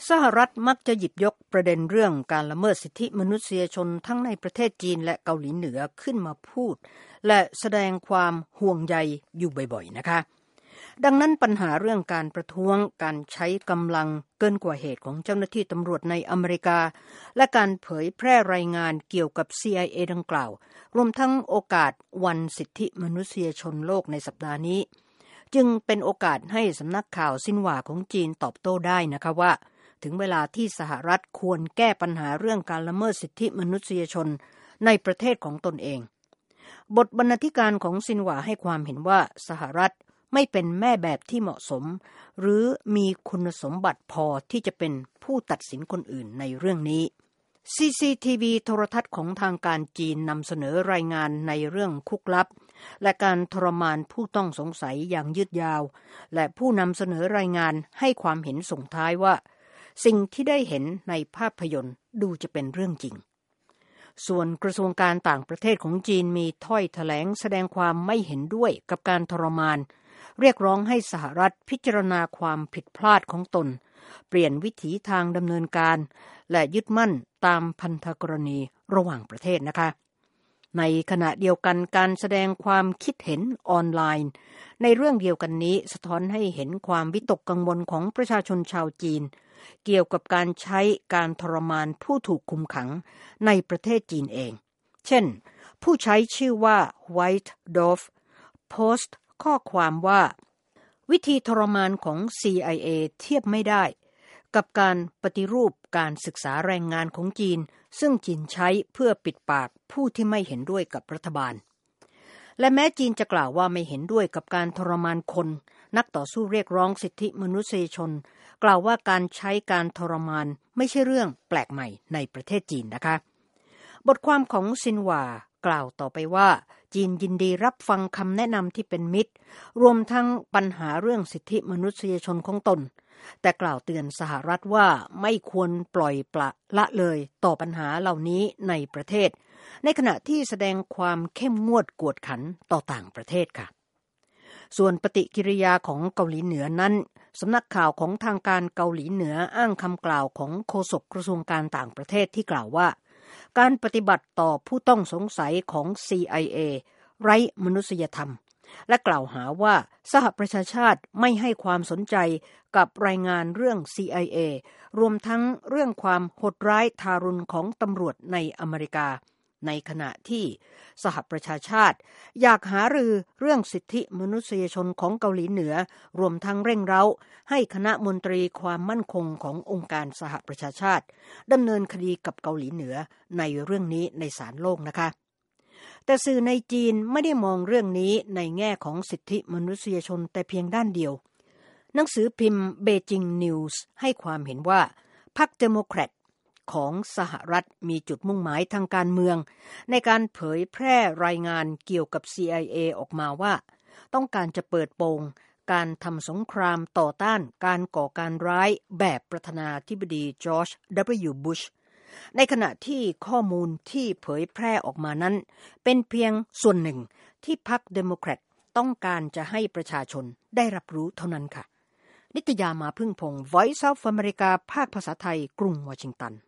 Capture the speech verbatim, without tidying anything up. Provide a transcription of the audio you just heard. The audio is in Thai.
สหรัฐมักจะหยิบยกประเด็นเรื่องการละเมิดสิทธิมนุษยชนทั้งในประเทศจีนและเกาหลีเหนือขึ้นมาพูดและแสดงความห่วงใยอยู่บ่อยๆนะคะดังนั้นปัญหาเรื่องการประท้วงการใช้กำลังเกินกว่าเหตุของเจ้าหน้าที่ตำรวจในอเมริกาและการเผยแพร่รายงานเกี่ยวกับ ซี ไอ เอ ดังกล่าวรวมทั้งโอกาสวันสิทธิมนุษยชนโลกในสัปดาห์นี้จึงเป็นโอกาสให้สำนักข่าวซินหว่าของจีนตอบโต้ได้นะคะว่าถึงเวลาที่สหรัฐควรแก้ปัญหาเรื่องการละเมิดสิทธิมนุษยชนในประเทศของตนเองบทบรรณาธิการของซินหว่าให้ความเห็นว่าสหรัฐไม่เป็นแม่แบบที่เหมาะสมหรือมีคุณสมบัติพอที่จะเป็นผู้ตัดสินคนอื่นในเรื่องนี้ ซี ซี ที วี โทรทัศน์ของทางการจีนนำเสนอรายงานในเรื่องคุกลับและการทรมานผู้ต้องสงสัยอย่างยืดยาวและผู้นำเสนอรายงานให้ความเห็นส่งท้ายว่าสิ่งที่ได้เห็นในภาพยนตร์ดูจะเป็นเรื่องจริงส่วนกระทรวงการต่างประเทศของจีนมีถ้อยแถลงแสดงความไม่เห็นด้วยกับการทรมานเรียกร้องให้สหรัฐพิจารณาความผิดพลาดของตนเปลี่ยนวิถีทางดำเนินการและยึดมั่นตามพันธกรณีระหว่างประเทศนะคะในขณะเดียวกันการแสดงความคิดเห็นออนไลน์ในเรื่องเดียวกันนี้สะท้อนให้เห็นความวิตกกังวลของประชาชนชาวจีนเกี่ยวกับการใช้การทรมานผู้ถูกคุมขังในประเทศจีนเองเช่นผู้ใช้ชื่อว่า White Dove โพสต์ข้อความว่าวิธีทรมานของ ซี ไอ เอ เทียบไม่ได้กับการปฏิรูปการศึกษาแรงงานของจีนซึ่งจีนใช้เพื่อปิดปากผู้ที่ไม่เห็นด้วยกับรัฐบาลและแม้จีนจะกล่าวว่าไม่เห็นด้วยกับการทรมานคนนักต่อสู้เรียกร้องสิทธิมนุษยชนกล่าวว่าการใช้การทรมานไม่ใช่เรื่องแปลกใหม่ในประเทศจีนนะคะบทความของซินหว่ากล่าวต่อไปว่าจีนยินดีรับฟังคำแนะนำที่เป็นมิตรรวมทั้งปัญหาเรื่องสิทธิมนุษยชนของตนแต่กล่าวเตือนสหรัฐว่าไม่ควรปล่อยปละละเลยต่อปัญหาเหล่านี้ในประเทศในขณะที่แสดงความเข้มงวดกวดขันต่อต่างประเทศค่ะส่วนปฏิกิริยาของเกาหลีเหนือนั้นสำนักข่าวของทางการเกาหลีเหนืออ้างคำกล่าวของโฆษกกระทรวงการต่างประเทศที่กล่าวว่าการปฏิบัติต่อผู้ต้องสงสัยของ ซี ไอ เอ ไร้มนุษยธรรมและกล่าวหาว่าสหประชาชาติไม่ให้ความสนใจกับรายงานเรื่อง ซี ไอ เอ รวมทั้งเรื่องความโหดร้ายทารุณของตำรวจในอเมริกาในขณะที่สหประชาชาติอยากหารือเรื่องสิทธิมนุษยชนของเกาหลีเหนือรวมทั้งเร่งเร้าให้คณะมนตรีความมั่นคงขององค์การสหประชาชาติดำเนินคดีกับเกาหลีเหนือในเรื่องนี้ในศาลโลกนะคะแต่สื่อในจีนไม่ได้มองเรื่องนี้ในแง่ของสิทธิมนุษยชนแต่เพียงด้านเดียวหนังสือพิมพ์ Beijing News ให้ความเห็นว่าพรรคเดโมแครตของสหรัฐมีจุดมุ่งหมายทางการเมืองในการเผยแพร่รายงานเกี่ยวกับ ซี ไอ เอ ออกมาว่าต้องการจะเปิดโปงการทำสงครามต่อต้านการก่อการร้ายแบบประธานาธิบดีจอร์จ ดับเบิลยู บุชในขณะที่ข้อมูลที่เผยแพร่ออกมานั้นเป็นเพียงส่วนหนึ่งที่พรรคเดโมแครตต้องการจะให้ประชาชนได้รับรู้เท่านั้นค่ะนิตยามาพึ่งพงศ์ Voice of America ภาคภาษาไทยกรุงวอชิงตัน